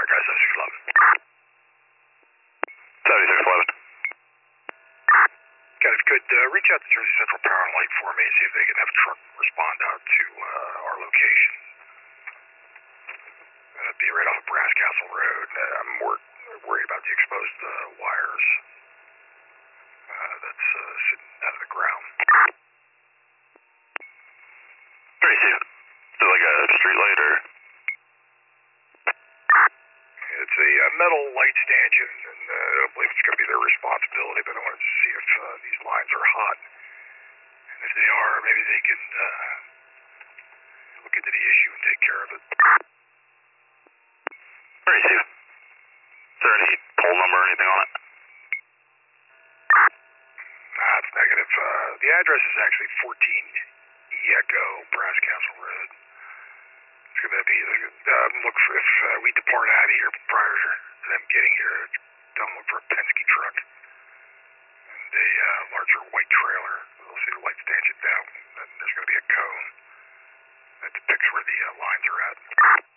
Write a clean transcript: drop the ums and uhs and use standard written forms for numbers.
guy 7611. 7611. Got it, good. Reach out to Jersey Central Power and Light for me, see if they can have a truck respond out to our location. That'd be right off of Brass Castle Road. I'm more worried about the exposed wires that's sitting out of the ground. Where do you see it? Is it like a street light or? It's a metal light stanchion, and I don't believe it's going to be their responsibility, but I wanted to see if these lines are hot. And if they are, maybe they can look into the issue and take care of it. Where do you see it? Is there any pole number or anything on it? It's negative. The address is actually 14 Echo, Brass Castle Road. It's going to be, look for, if we depart out of here prior to them getting here, don't look for a Penske truck and a larger white trailer. They'll see the light stanchion down, and there's going to be a cone that depicts where the lines are at.